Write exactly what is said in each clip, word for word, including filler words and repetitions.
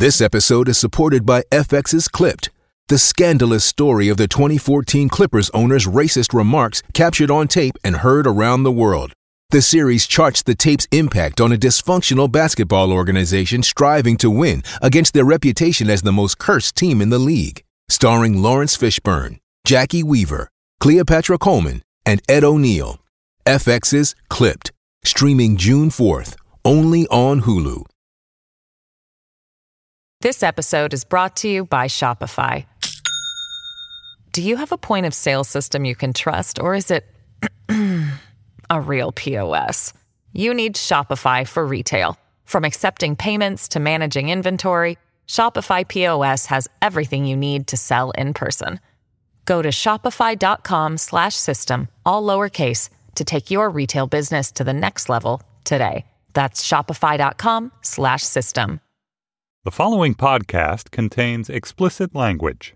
This episode is supported by F X's Clipped, the scandalous story of the twenty fourteen Clippers owner's racist remarks captured on tape and heard around the world. The series charts the tape's impact on a dysfunctional basketball organization striving to win against their reputation as the most cursed team in the league. Starring Lawrence Fishburne, Jackie Weaver, Cleopatra Coleman, and Ed O'Neill. F X's Clipped, streaming June fourth, only on Hulu. This episode is brought to you by Shopify. Do you have a point of sale system you can trust, or is it a real P O S? You need Shopify for retail. From accepting payments to managing inventory, Shopify P O S has everything you need to sell in person. Go to shopify.com slash system, all lowercase, to take your retail business to the next level today. That's shopify.com slash system. The following podcast contains explicit language.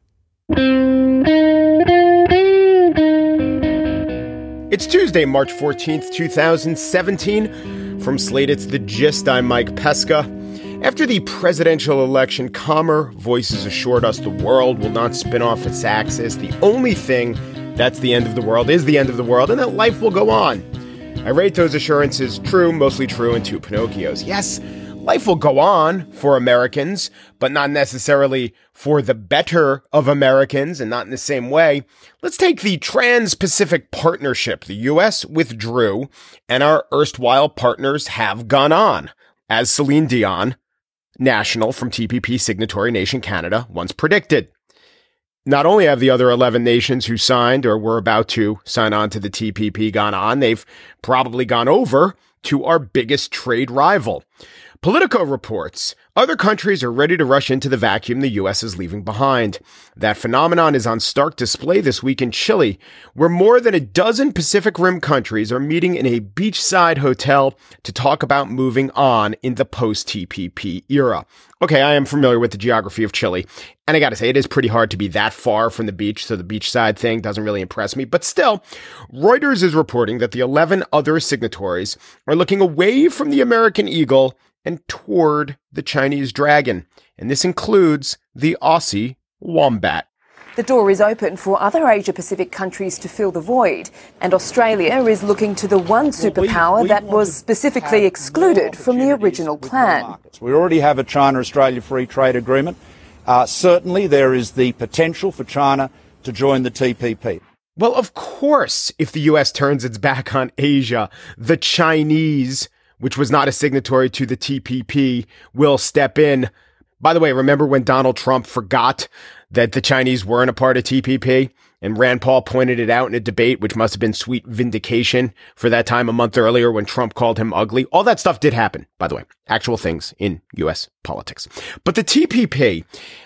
It's Tuesday, March fourteenth, twenty seventeen. From Slate, it's The Gist. I'm Mike Pesca. After the presidential election, calmer voices assured us the world will not spin off its axis. The only thing that's the end of the world is the end of the world, and that life will go on. I rate those assurances true, mostly true, in two Pinocchios. Yes, life will go on for Americans, but not necessarily for the better of Americans, and not in the same way. Let's take the Trans-Pacific Partnership. The U S withdrew, and our erstwhile partners have gone on, as Celine Dion, national from T P P signatory nation Canada, once predicted. Not only have the other eleven nations who signed or were about to sign on to the T P P gone on, they've probably gone over to our biggest trade rival. Politico reports other countries are ready to rush into the vacuum the U S is leaving behind. That phenomenon is on stark display this week in Chile, where more than a dozen Pacific Rim countries are meeting in a beachside hotel to talk about moving on in the post-T P P era. Okay, I am familiar with the geography of Chile, and I gotta say, it is pretty hard to be that far from the beach, so the beachside thing doesn't really impress me. But still, Reuters is reporting that the eleven other signatories are looking away from the American eagle and toward the Chinese dragon. And this includes the Aussie wombat. The door is open for other Asia-Pacific countries to fill the void, and Australia is looking to the one superpower well, we, we that was specifically excluded from the original plan. We already have a China-Australia free trade agreement. Uh, certainly there is the potential for China to join the T P P. Well, of course, if the U S turns its back on Asia, the Chinese, which was not a signatory to the T P P, will step in. By the way, remember when Donald Trump forgot that the Chinese weren't a part of T P P? And Rand Paul pointed it out in a debate, which must have been sweet vindication for that time a month earlier when Trump called him ugly. All that stuff did happen, by the way. Actual things in U S politics. But the T P P,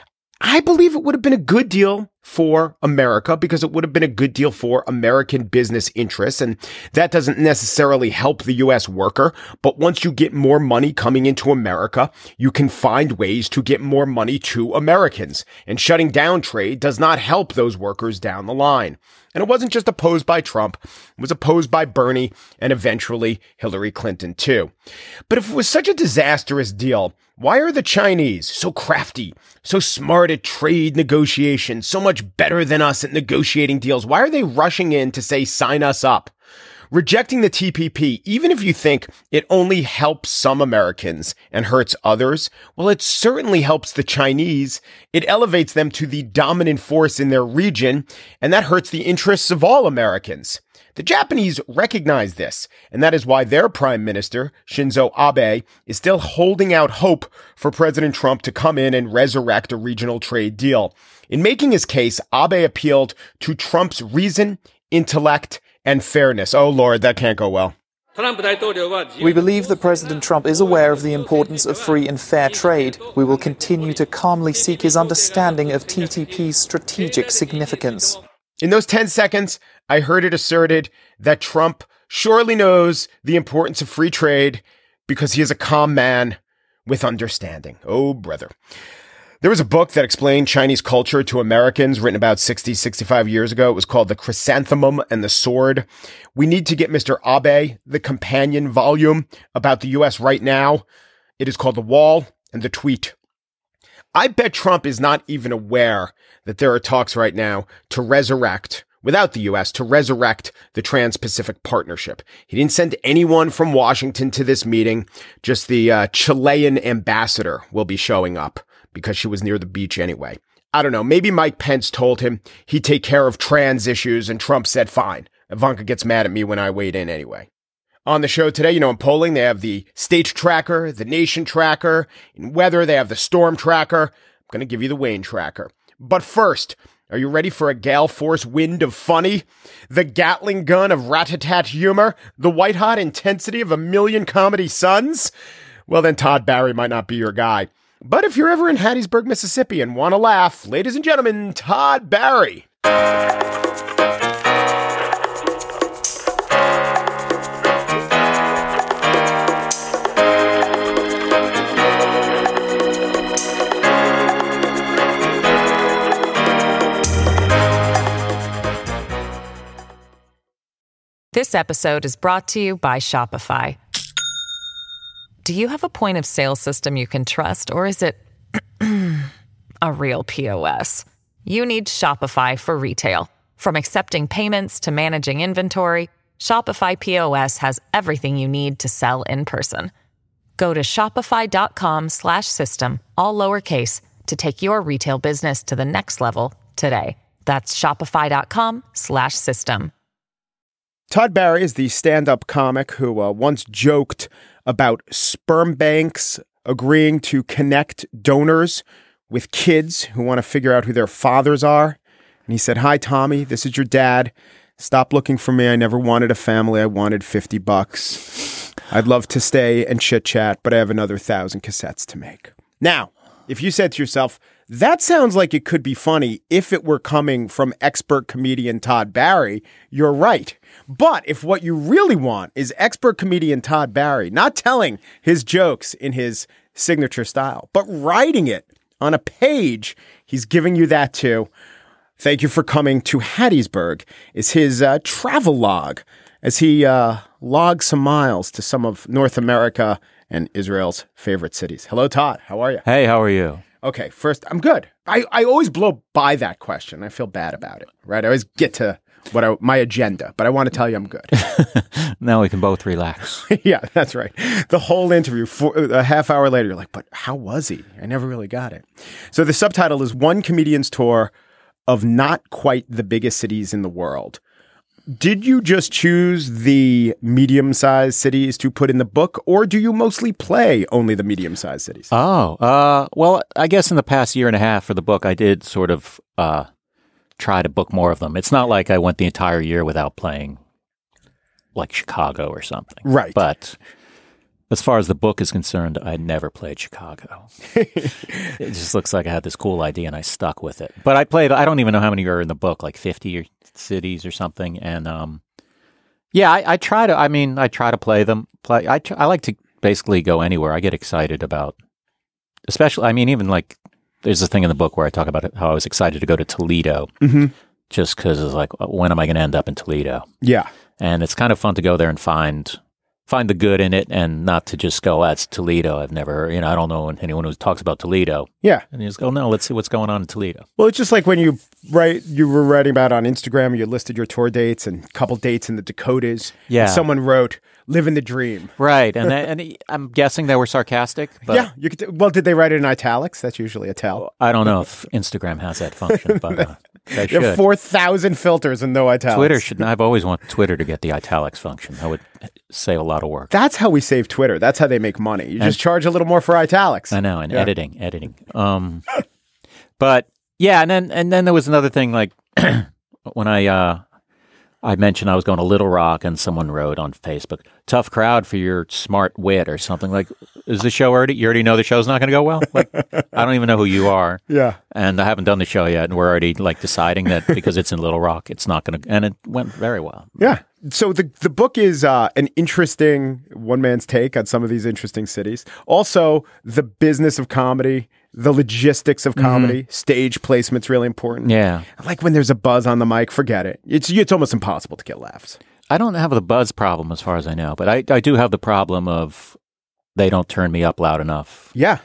I believe it would have been a good deal for America because it would have been a good deal for American business interests. And that doesn't necessarily help the U S worker. But once you get more money coming into America, you can find ways to get more money to Americans. And shutting down trade does not help those workers down the line. And it wasn't just opposed by Trump. It was opposed by Bernie and eventually Hillary Clinton too. But if it was such a disastrous deal, why are the Chinese so crafty, so smart at trade negotiations, so much better than us at negotiating deals? Why are they rushing in to say, sign us up? Rejecting the T P P, even if you think it only helps some Americans and hurts others, well, it certainly helps the Chinese. It elevates them to the dominant force in their region, and that hurts the interests of all Americans. The Japanese recognize this, and that is why their prime minister, Shinzo Abe, is still holding out hope for President Trump to come in and resurrect a regional trade deal. In making his case, Abe appealed to Trump's reason, intellect, and fairness. Oh, Lord, that can't go well. We believe that President Trump is aware of the importance of free and fair trade. We will continue to calmly seek his understanding of T T P's strategic significance. In those ten seconds, I heard it asserted that Trump surely knows the importance of free trade because he is a calm man with understanding. Oh, brother. There was a book that explained Chinese culture to Americans written about sixty, sixty-five years ago. It was called The Chrysanthemum and the Sword. We need to get Mister Abe the companion volume about the U S right now. It is called The Wall and the Tweet. I bet Trump is not even aware that there are talks right now to resurrect, without the U S, to resurrect the Trans-Pacific Partnership. He didn't send anyone from Washington to this meeting. Just the uh, Chilean ambassador will be showing up because she was near the beach anyway. I don't know. Maybe Mike Pence told him he'd take care of trans issues, and Trump said, fine. Ivanka gets mad at me when I wade in anyway. On the show today, you know, in polling, they have the state tracker, the nation tracker. In weather, they have the storm tracker. I'm going to give you the Wayne tracker. But first, are you ready for a gale force wind of funny? The Gatling gun of rat-a-tat humor? The white-hot intensity of a million comedy suns? Well, then Todd Barry might not be your guy. But if you're ever in Hattiesburg, Mississippi and want to laugh, ladies and gentlemen, Todd Barry. This episode is brought to you by Shopify. Do you have a point of sale system you can trust, or is it a real P O S? You need Shopify for retail. From accepting payments to managing inventory, Shopify P O S has everything you need to sell in person. Go to shopify.com slash system, all lowercase, to take your retail business to the next level today. That's shopify.com slash system. Todd Barry is the stand-up comic who uh, once joked about sperm banks agreeing to connect donors with kids who want to figure out who their fathers are. And he said, "Hi, Tommy, this is your dad. Stop looking for me. I never wanted a family. I wanted fifty bucks. I'd love to stay and chit-chat, but I have another thousand cassettes to make." Now, if you said to yourself, that sounds like it could be funny if it were coming from expert comedian Todd Barry, you're right. But if what you really want is expert comedian Todd Barry not telling his jokes in his signature style, but writing it on a page, he's giving you that too. Thank you for coming to Hattiesburg is his uh, travel log as he uh, logs some miles to some of North America and Israel's favorite cities. Hello, Todd. How are you? Hey, how are you? Okay, first, I'm good. I, I always blow by that question. I feel bad about it, right? I always get to what I, my agenda, but I want to tell you I'm good. Now we can both relax. Yeah, that's right. The whole interview, for, a half hour later, you're like, but how was he? I never really got it. So the subtitle is One Comedian's Tour of Not Quite the Biggest Cities in the World. Did you just choose the medium-sized cities to put in the book, or do you mostly play only the medium-sized cities? Oh, uh, well, I guess in the past year and a half for the book, I did sort of uh, try to book more of them. It's not like I went the entire year without playing, like Chicago or something. Right. But as far as the book is concerned, I never played Chicago. It just looks like I had this cool idea and I stuck with it. But I played, I don't even know how many are in the book, like fifty or cities or something. And um, yeah, I, I try to, I mean, I try to play them. Play. I, I like to basically go anywhere. I get excited about, especially, I mean, even like, there's a thing in the book where I talk about how I was excited to go to Toledo, mm-hmm. just because it's like, when am I going to end up in Toledo? Yeah. And it's kind of fun to go there and find find the good in it and not to just go, that's Toledo. I've never, you know, I don't know anyone who talks about Toledo. Yeah. And you just go, no, let's see what's going on in Toledo. Well, it's just like when you write, you were writing about on Instagram, you listed your tour dates and a couple dates in the Dakotas. Yeah. And someone wrote, living the dream. Right. And that, and I'm guessing they were sarcastic. But yeah. You could, well, did they write it in italics? That's usually a tell. I don't know if Instagram has that function, but uh, they should. You have four thousand filters and no italics. Twitter should, I've always wanted Twitter to get the italics function. That would save a lot of work. That's how we save Twitter. That's how they make money. You and, just charge a little more for italics. I know. And yeah. editing, editing. Um, but yeah. And then, and then there was another thing, like when I, uh, I mentioned I was going to Little Rock and someone wrote on Facebook, tough crowd for your smart wit or something. Like, is the show already, you already know the show's not going to go well? Like, I don't even know who you are. Yeah. And I haven't done the show yet. And we're already like deciding that because it's in Little Rock, it's not going to, and it went very well. Yeah. So the, the book is uh, an interesting one man's take on some of these interesting cities. Also, the business of comedy, the logistics of comedy, mm-hmm. stage placement's really important. Yeah. Like when there's a buzz on the mic, forget it. It's it's almost impossible to get laughs. I don't have the buzz problem as far as I know, but I, I do have the problem of they don't turn me up loud enough. Yeah.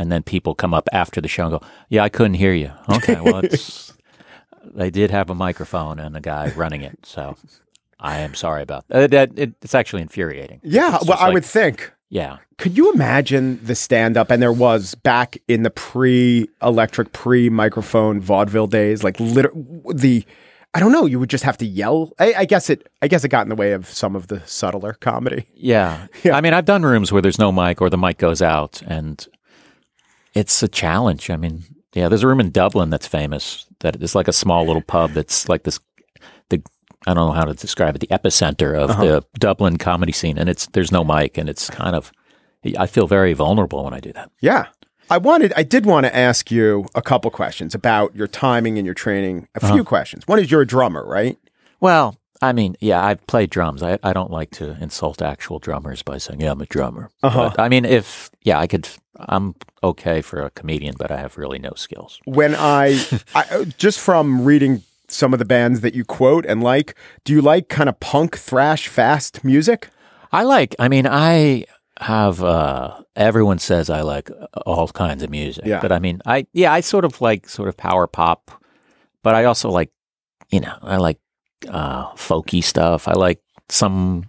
And then people come up after the show and go, yeah, I couldn't hear you. Okay, well, it's, they did have a microphone and a guy running it. So I am sorry about that. that it, it's actually infuriating. Yeah, well, I like, would think. Yeah. Could you imagine the stand-up, and there was back in the pre-electric, pre-microphone vaudeville days, like liter- the, I don't know, you would just have to yell. I, I guess it I guess it got in the way of some of the subtler comedy. Yeah. yeah. I mean, I've done rooms where there's no mic or the mic goes out, and it's a challenge. I mean, yeah, there's a room in Dublin that's famous that is like a small little pub that's like this, the I don't know how to describe it, the epicenter of uh-huh. the Dublin comedy scene, and it's there's no mic, and it's kind of, I feel very vulnerable when I do that. Yeah. I wanted, I did want to ask you a couple questions about your timing and your training. A few uh-huh. questions. One is you're a drummer, right? Well, I mean, yeah, I've played drums. I, I don't like to insult actual drummers by saying, yeah, I'm a drummer. Uh-huh. But, I mean, if, yeah, I could, I'm okay for a comedian, but I have really no skills. When I, I just from reading some of the bands that you quote and like, do you like kind of punk, thrash, fast music? I like, I mean, I have, uh, everyone says I like all kinds of music, yeah. but I mean, I, yeah, I sort of like sort of power pop, but I also like, you know, I like, uh, folky stuff. I like some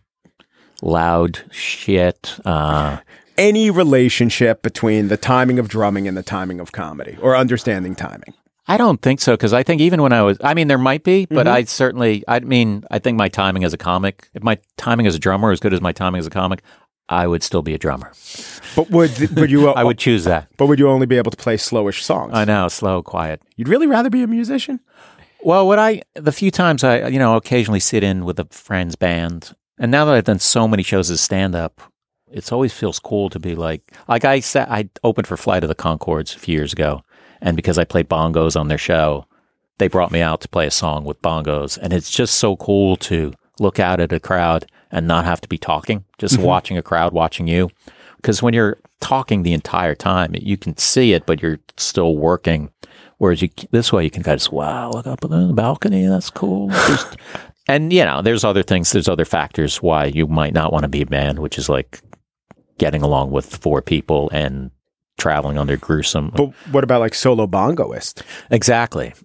loud shit. Uh, Any relationship between the timing of drumming and the timing of comedy or understanding timing? I don't think so, because I think even when I was, I mean, there might be, but mm-hmm. I certainly, I mean, I think my timing as a comic, if my timing as a drummer is as good as my timing as a comic, I would still be a drummer. But would would you? I would choose that. But would you only be able to play slowish songs? I know, slow, quiet. You'd really rather be a musician? Well, what I, the few times I, you know, occasionally sit in with a friend's band, and now that I've done so many shows as stand-up, it always feels cool to be like, like I sat, I opened for Flight of the Conchords a few years ago. And because I played bongos on their show, they brought me out to play a song with bongos. And it's just so cool to look out at a crowd and not have to be talking, just mm-hmm. watching a crowd watching you. Because when you're talking the entire time, you can see it, but you're still working. Whereas you, this way you can kind of just, wow, look up on the balcony, that's cool. Just, and, you know, there's other things, there's other factors why you might not want to be a band, which is like getting along with four people and traveling under gruesome. But what about like solo bongoist? Exactly.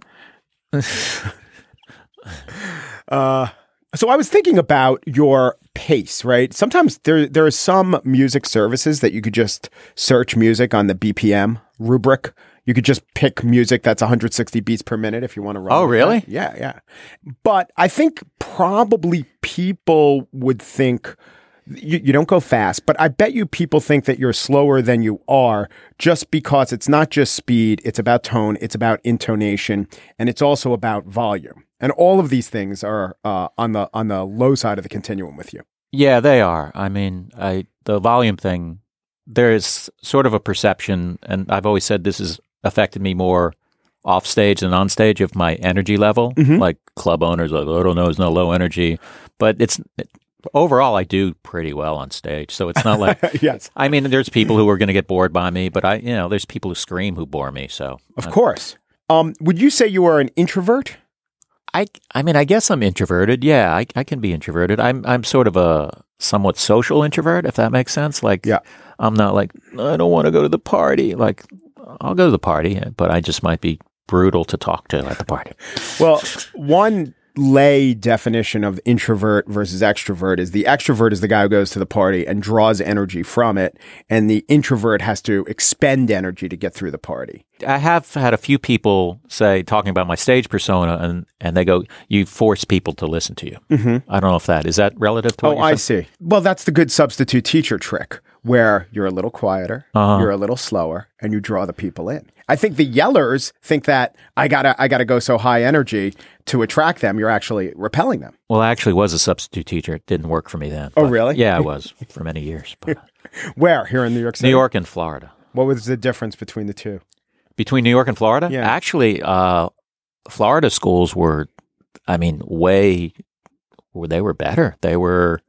uh, so I was thinking about your pace, right? Sometimes there there are some music services that you could just search music on the B P M rubric. You could just pick music that's one hundred sixty beats per minute if you want to run. Oh, really? That. Yeah, yeah. But I think probably people would think You, you don't go fast, but I bet you people think that you're slower than you are just because it's not just speed, it's about tone, it's about intonation, and it's also about volume. And all of these things are uh, on the on the low side of the continuum with you. Yeah, they are. I mean, I the volume thing, there is sort of a perception, and I've always said this has affected me more off stage than on stage of my energy level. Mm-hmm. Like club owners, like, I don't know, it's not low energy, but it's... It, overall, I do pretty well on stage, so it's not like. Yes. I mean, there's people who are going to get bored by me, but I, you know, there's people who scream who bore me. So of I'm, course, um, would you say you are an introvert? I, I mean, I guess I'm introverted. Yeah, I, I can be introverted. I'm, I'm sort of a somewhat social introvert, if that makes sense. Like, yeah. I'm not like I don't want to go to the party. Like, I'll go to the party, but I just might be brutal to talk to at the party. Well, one lay definition of introvert versus extrovert is the extrovert is the guy who goes to the party and draws energy from it, and the introvert has to expend energy to get through the party. I have had a few people say, talking about my stage persona, and, and they go, you force people to listen to you. Mm-hmm. I don't know if that, is that relative to what Oh, I see. Well, that's the good substitute teacher trick, where you're a little quieter, uh-huh. you're a little slower, and you draw the people in. I think the yellers think that I gotta, I gotta go so high energy to attract them. You're actually repelling them. Well, I actually was a substitute teacher. It didn't work for me then. Oh, really? Yeah, I was for many years. But. Where? Here in New York City? New York and Florida. What was the difference between the two? Between New York and Florida? Yeah. Actually, uh, Florida schools were, I mean, way, they were better. They were,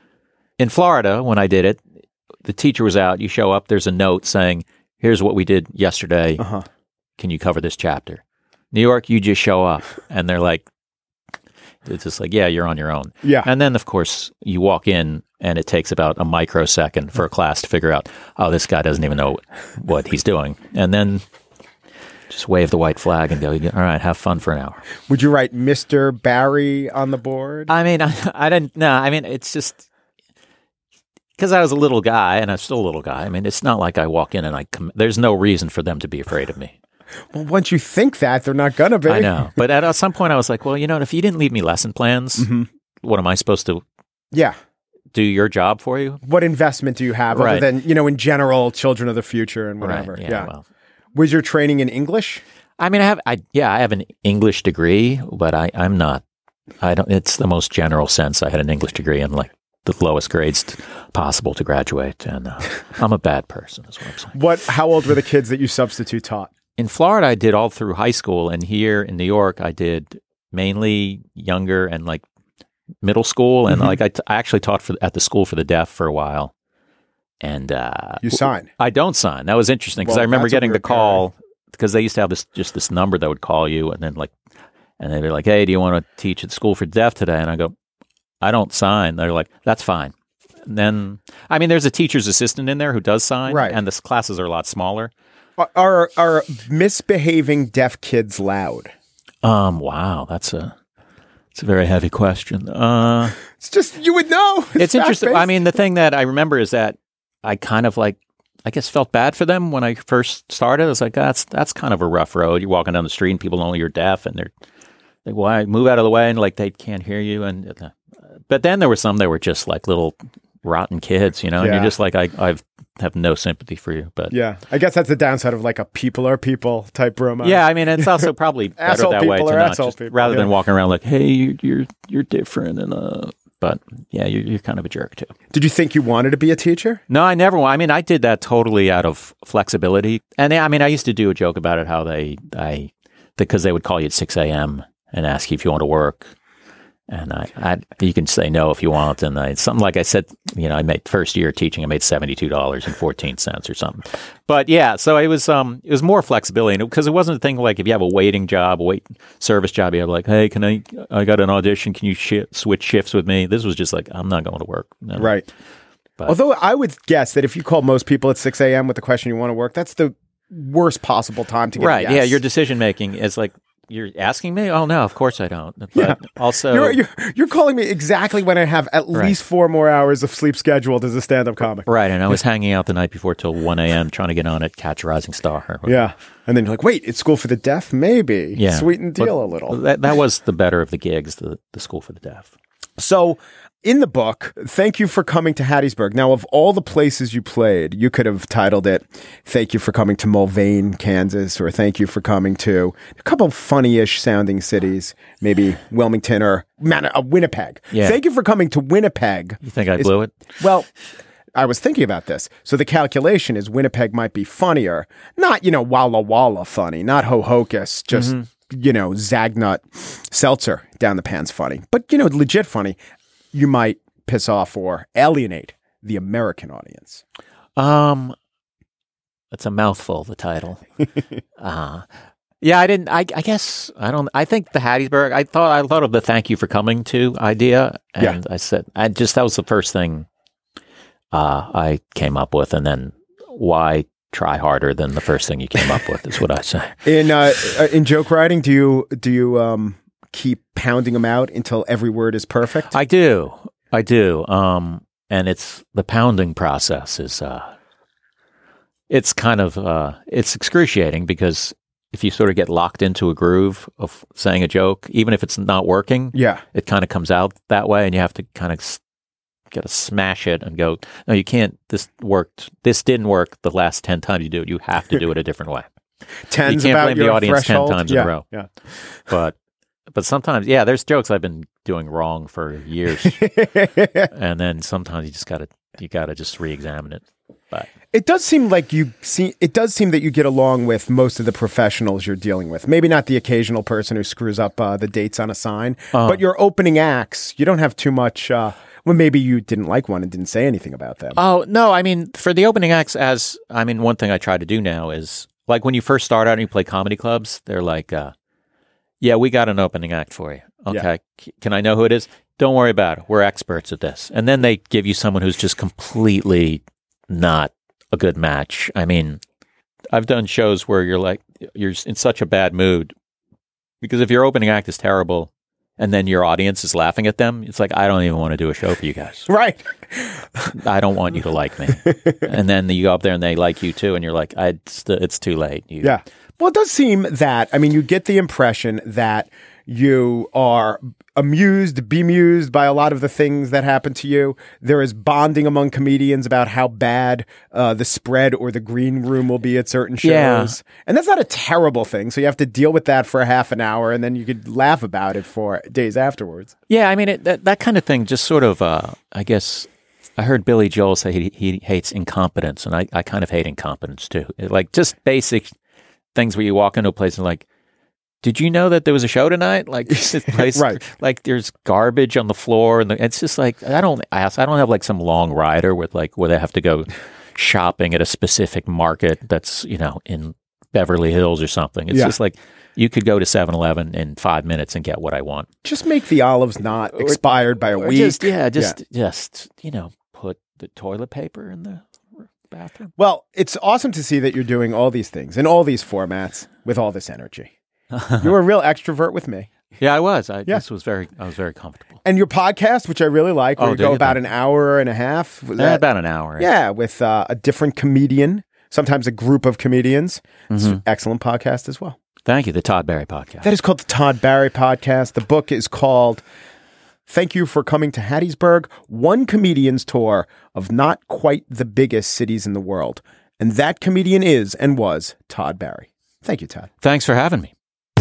in Florida, when I did it, the teacher was out, you show up, there's a note saying, here's what we did yesterday. Uh-huh. Can you cover this chapter? New York, you just show up, and they're like, it's just like, yeah, you're on your own. Yeah. And then, of course, you walk in And it takes about a microsecond for a class to figure out, oh, this guy doesn't even know what he's doing. And then just wave the white flag and go, all right, have fun for an hour. Would you write Mister Barry on the board? I mean, I, I didn't, no, I mean, it's just, because I was a little guy and I'm still a little guy. I mean, it's not like I walk in and I, com- there's no reason for them to be afraid of me. Well, once you think that, they're not going to be. I know. But at some point I was like, well, you know, if you didn't leave me lesson plans, mm-hmm. what am I supposed to Yeah. do your job for you? What investment do you have right. other than, you know, in general, children of the future and whatever? Right. Yeah. yeah. Well. Was your training in English? I mean, I have, I yeah, I have an English degree, but I, I'm not, I don't, it's the most general sense. I had an English degree in like the lowest grades t- possible to graduate. And uh, I'm a bad person is what I'm saying. What, how old were the kids that you substitute taught? In Florida, I did all through high school. And here in New York, I did mainly younger and like middle school. And mm-hmm. like I, t- I actually taught for, at the school for the deaf for a while. And uh, you sign? I don't sign. That was interesting because well, I remember getting the call because they used to have this just this number that would call you and then like, and they'd be like, hey, do you want to teach at school for deaf today? And I go, I don't sign. They're like, that's fine. And then, I mean, there's a teacher's assistant in there who does sign, right. and the classes are a lot smaller. Are, are are misbehaving deaf kids loud? Um, wow, that's a it's a very heavy question. Uh, it's just you would know. It's, it's interesting. I mean, the thing that I remember is that I kind of like, I guess, felt bad for them when I first started. I was like, that's that's kind of a rough road. You're walking down the street and people know you're deaf, and they're like, "Why move out of the way?" And like they can't hear you. And uh, but then there were some that were just like little rotten kids, you know. And yeah. you're just like, I I've have no sympathy for you. But yeah, I guess that's the downside of like a people are people type room. Yeah, I mean, it's also probably better that way to not just, people, rather yeah. than walking around like, hey, you're you're, you're different and uh. But yeah, you're, you're kind of a jerk too. Did you think you wanted to be a teacher? No, I never. I mean, I did that totally out of flexibility. And I mean, I used to do a joke about it, how they, I, because they would call you at six a.m. and ask you if you want to work. And I, I, you can say no if you want. And I, something like I said, you know, I made first year teaching, I made seventy-two dollars and fourteen cents or something. But yeah, so it was, um, it was more flexibility because it wasn't a thing like if you have a waiting job, a wait service job, you have like, hey, can I, I got an audition. Can you sh- switch shifts with me? This was just like, I'm not going to work. No. Right. But, although I would guess that if you call most people at six a.m. with the question you want to work, that's the worst possible time to get right. a yes. Yeah. Your decision making is like, you're asking me? Oh, no, of course I don't. But yeah. also... You're, you're, you're calling me exactly when I have at right. least four more hours of sleep scheduled as a stand-up comic. Right, and I was hanging out the night before till one a.m. trying to get on at Catch a Rising Star. Yeah, and then you're like, wait, it's School for the Deaf? Maybe. Yeah. Sweeten the deal but a little. That, that was the better of the gigs, the, the School for the Deaf. So... in the book, thank you for coming to Hattiesburg. Now, of all the places you played, you could have titled it, thank you for coming to Mulvane, Kansas, or thank you for coming to a couple funny-ish sounding cities, maybe Wilmington or Man- uh, Winnipeg. Yeah. Thank you for coming to Winnipeg. You think I is, blew it? Well, I was thinking about this. So the calculation is Winnipeg might be funnier. Not, you know, Walla Walla funny, not Ho Hocus, just, mm-hmm. you know, Zagnut Seltzer down the pan's funny. But, you know, legit funny. You might piss off or alienate the American audience. Um, it's a mouthful, the title. uh, yeah, I didn't, I, I guess, I don't, I think the Hattiesburg, I thought, I thought of the thank you for coming to idea. And yeah. I said, I just, that was the first thing uh, I came up with. And then why try harder than the first thing you came up with is what I say. In, uh, in joke writing, do you, do you, um, keep pounding them out until every word is perfect? I do. I do. Um, and it's the pounding process is, uh, it's kind of, uh, it's excruciating because if you sort of get locked into a groove of saying a joke, even if it's not working, yeah, it kind of comes out that way and you have to kind of s- got to smash it and go, no, you can't, this worked, this didn't work the last ten times you do it. You have to do it a different way. Ten's you can't about blame your the audience threshold. ten times yeah, in a row. Yeah. But But sometimes, yeah, there's jokes I've been doing wrong for years, and then sometimes you just gotta you gotta just re-examine it. But it does seem like you see. It does seem that you get along with most of the professionals you're dealing with. Maybe not the occasional person who screws up uh, the dates on a sign, uh, but your opening acts, you don't have too much. Uh, well, maybe you didn't like one and didn't say anything about them. Oh no, I mean for the opening acts, as I mean, one thing I try to do now is like when you first start out and you play comedy clubs, they're like. Uh, Yeah, we got an opening act for you. Okay. Yeah. C- can I know who it is? Don't worry about it. We're experts at this. And then they give you someone who's just completely not a good match. I mean, I've done shows where you're like, you're in such a bad mood because if your opening act is terrible and then your audience is laughing at them, it's like, I don't even want to do a show for you guys. Right. I don't want you to like me. And then you go up there and they like you too. And you're like, I, it's, it's too late. You, yeah. Well, it does seem that, I mean, you get the impression that you are amused, bemused by a lot of the things that happen to you. There is bonding among comedians about how bad uh, the spread or the green room will be at certain shows. Yeah. And that's not a terrible thing. So you have to deal with that for a half an hour and then you could laugh about it for days afterwards. Yeah, I mean, it, that, that kind of thing just sort of, uh, I guess, I heard Billy Joel say he, he hates incompetence, and I, I kind of hate incompetence too. Like just basic things where you walk into a place and like, did you know that there was a show tonight? Like, this place, right. Like, there's garbage on the floor, and the, it's just like I don't ask. I don't have like some long rider with like where they have to go shopping at a specific market that's you know in Beverly Hills or something. It's yeah. just like you could go to seven eleven in five minutes and get what I want. Just make the olives not expired by a or week. Just, yeah, just yeah. just you know put the toilet paper in the bathroom. Well, it's awesome to see that you're doing all these things in all these formats with all this energy. You were a real extrovert with me. Yeah, I was. I yeah. this was very. I was very comfortable. And your podcast, which I really like, where oh, you go you about think? an hour and a half. Yeah, that, about an hour. Yeah, with uh, a different comedian, sometimes a group of comedians. Mm-hmm. It's an excellent podcast as well. Thank you. The Todd Barry Podcast. That is called the Todd Barry Podcast. The book is called Thank You for Coming to Hattiesburg, One Comedian's Tour of Not Quite the Biggest Cities in the World. And that comedian is and was Todd Barry. Thank you, Todd. Thanks for having me.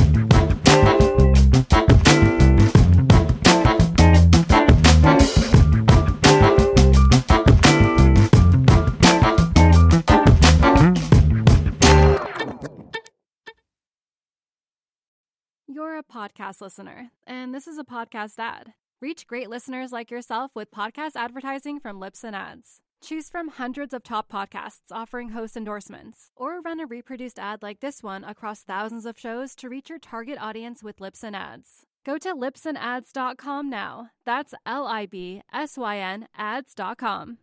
You're a podcast listener, and this is a podcast ad. Reach great listeners like yourself with podcast advertising from Libsyn Ads. Choose from hundreds of top podcasts offering host endorsements, or run a reproduced ad like this one across thousands of shows to reach your target audience with Libsyn Ads. Go to libsyn ads dot com now. That's L I B S Y N ads dot com.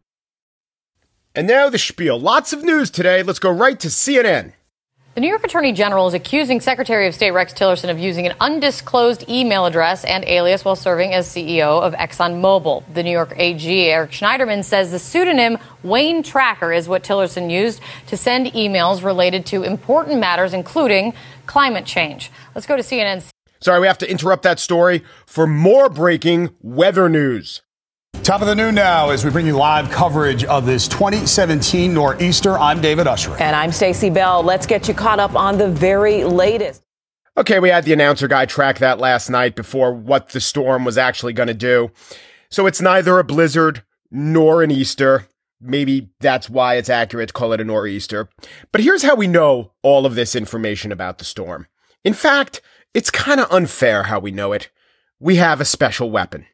And now the spiel. Lots of news today. Let's go right to C N N. The New York Attorney General is accusing Secretary of State Rex Tillerson of using an undisclosed email address and alias while serving as C E O of ExxonMobil. The New York A G, Eric Schneiderman, says the pseudonym Wayne Tracker is what Tillerson used to send emails related to important matters, including climate change. Let's go to C N N. Sorry, we have to interrupt that story for more breaking weather news. Top of the noon now as we bring you live coverage of this twenty seventeen Nor'easter. I'm David Usher. And I'm Stacey Bell. Let's get you caught up on the very latest. Okay, we had the announcer guy track that last night before what the storm was actually going to do. So it's neither a blizzard nor an Easter. Maybe that's why it's accurate to call it a nor'easter. But here's how we know all of this information about the storm. In fact, it's kind of unfair how we know it. We have a special weapon.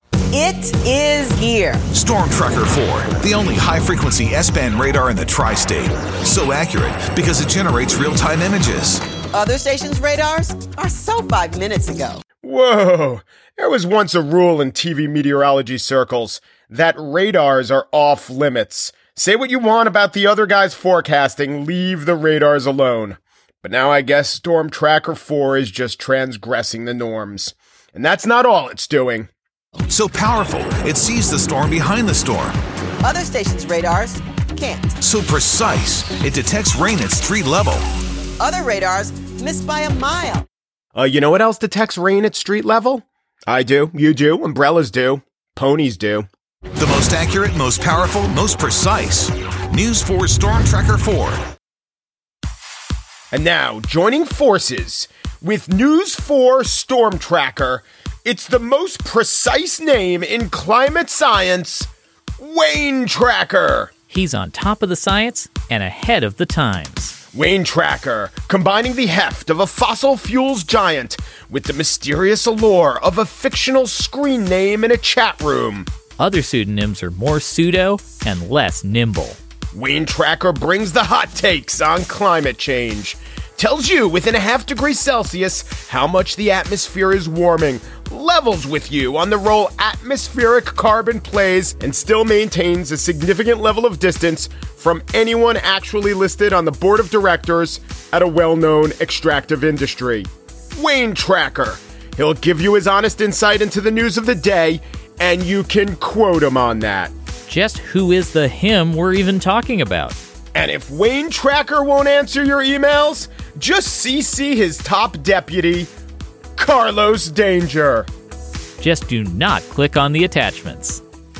It is here. Storm Tracker four, the only high-frequency S-band radar in the tri-state. So accurate because it generates real-time images. Other stations' radars are so five minutes ago. Whoa! There was once a rule in T V meteorology circles that radars are off limits. Say what you want about the other guy's forecasting, leave the radars alone. But now I guess Storm Tracker four is just transgressing the norms. And that's not all it's doing. So powerful, it sees the storm behind the storm. Other stations' radars can't. So precise, it detects rain at street level. Other radars miss by a mile. Uh, you know what else detects rain at street level? I do, you do, umbrellas do, ponies do. The most accurate, most powerful, most precise. News four Storm Tracker four. And now, joining forces with News four Storm Tracker, it's the most precise name in climate science, Wayne Tracker. He's on top of the science and ahead of the times. Wayne Tracker, combining the heft of a fossil fuels giant with the mysterious allure of a fictional screen name in a chat room. Other pseudonyms are more pseudo and less nimble. Wayne Tracker brings the hot takes on climate change. tells you within a half degree Celsius how much the atmosphere is warming, levels with you on the role atmospheric carbon plays, and still maintains a significant level of distance from anyone actually listed on the board of directors at a well-known extractive industry. Wayne Tracker. He'll give you his honest insight into the news of the day, and you can quote him on that. Just who is the him we're even talking about? And if Wayne Tracker won't answer your emails, just C C his top deputy, Carlos Danger. Just do not click on the attachments.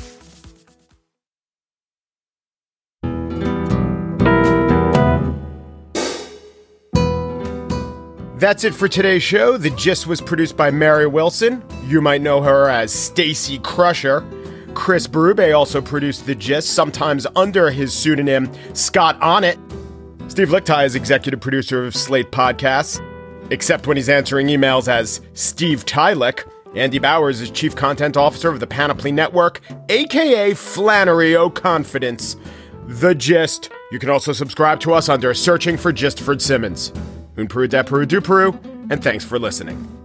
That's it for today's show. The Gist was produced by Mary Wilson. You might know her as Stacy Crusher. Chris Berube also produced The Gist, sometimes under his pseudonym Scott Onnit. Steve Lickteig is executive producer of Slate Podcasts, except when he's answering emails as Steve Tylick. Andy Bowers is chief content officer of the Panoply Network, a k a. Flannery O'Confidence. The Gist. You can also subscribe to us under searching for Gistford Simmons. Un Peru de Peru du Peru, and thanks for listening.